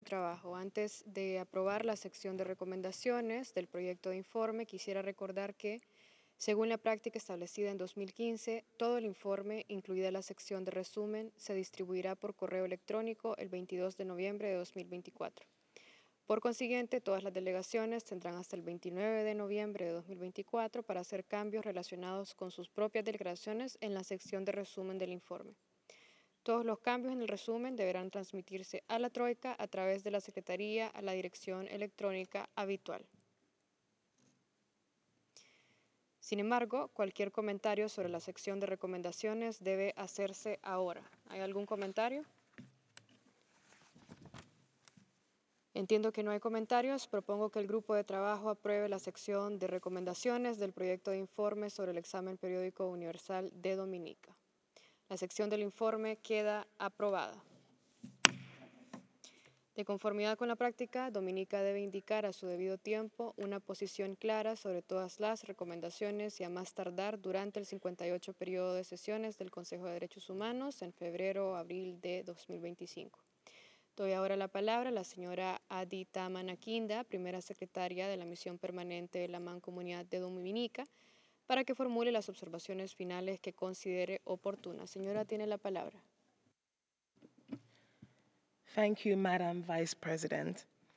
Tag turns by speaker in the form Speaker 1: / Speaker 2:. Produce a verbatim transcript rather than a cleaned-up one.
Speaker 1: trabajo. Antes de aprobar la sección de recomendaciones del proyecto de informe, quisiera recordar que, según la práctica establecida en dos mil quince, todo el informe, incluida la sección de resumen, se distribuirá por correo electrónico el veintidós de noviembre de dos mil veinticuatro. Por consiguiente, todas las delegaciones tendrán hasta el veintinueve de noviembre de dos mil veinticuatro para hacer cambios relacionados con sus propias declaraciones en la sección de resumen del informe. Todos los cambios en el resumen deberán transmitirse a la Troika a través de la Secretaría a la dirección electrónica habitual. Sin embargo, cualquier comentario sobre la sección de recomendaciones debe hacerse ahora. ¿Hay algún comentario? Entiendo que no hay comentarios. Propongo que el grupo de trabajo apruebe la sección de recomendaciones del proyecto de informe sobre el examen periódico universal de Dominica. La sección del informe queda aprobada. De conformidad con la práctica, Dominica debe indicar a su debido tiempo una posición clara sobre todas las recomendaciones y a más tardar durante el cincuenta y ocho periodo de sesiones del Consejo de Derechos Humanos en febrero o abril de dos mil veinticinco. Doy ahora la palabra a la señora Adita Manaquinda, primera secretaria de la Misión Permanente de la Mancomunidad de Dominica, para que formule las observaciones finales que considere oportunas. Señora, tiene la palabra.
Speaker 2: Thank you, Madam Vice President.